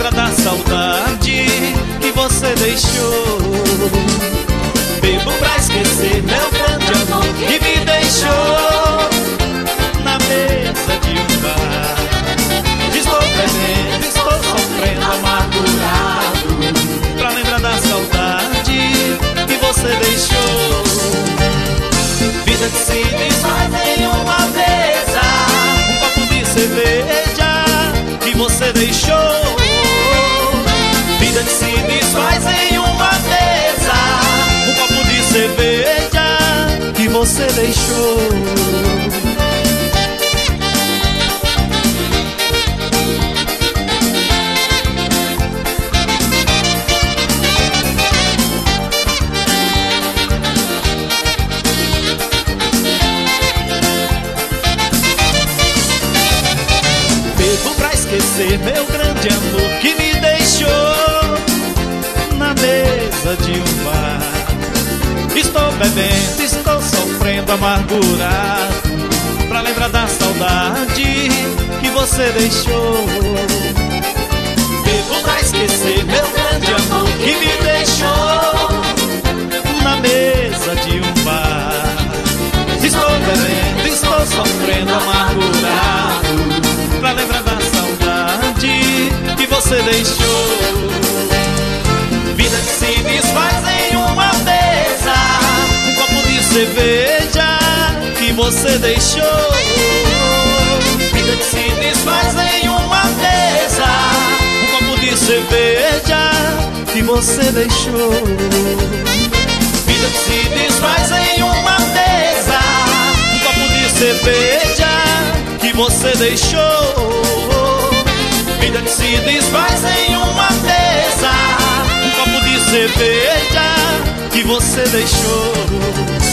lembra da saudade que você deixou. Bebo pra esquecer meu grande amor que me deixou na mesa de um bar. Estou bebendo, estou sofrendo amargurado pra lembrar da saudade que você deixou. Vida que se desfaz em uma mesa, um copo de cerveja que você deixou. Vida que se desfaz em uma mesa, um copo de cerveja que você deixou. Esquecer meu grande amor que me deixou na mesa de um bar. Estou bebendo, estou sofrendo amargurado pra lembrar da saudade que você deixou. Bebo pra esquecer meu grande amor que me deixou na mesa de um bar. Estou bebendo, estou sofrendo amargurado pra lembrar da saudade que você deixou. Vida que se desfaz em uma mesa, um copo de cerveja que você deixou. Vida que se desfaz em uma mesa, um copo de cerveja que você deixou. Vida que se desfaz em uma mesa, um copo de cerveja que você deixou. Vida que se desfaz em uma mesa, um copo de cerveja que você deixou.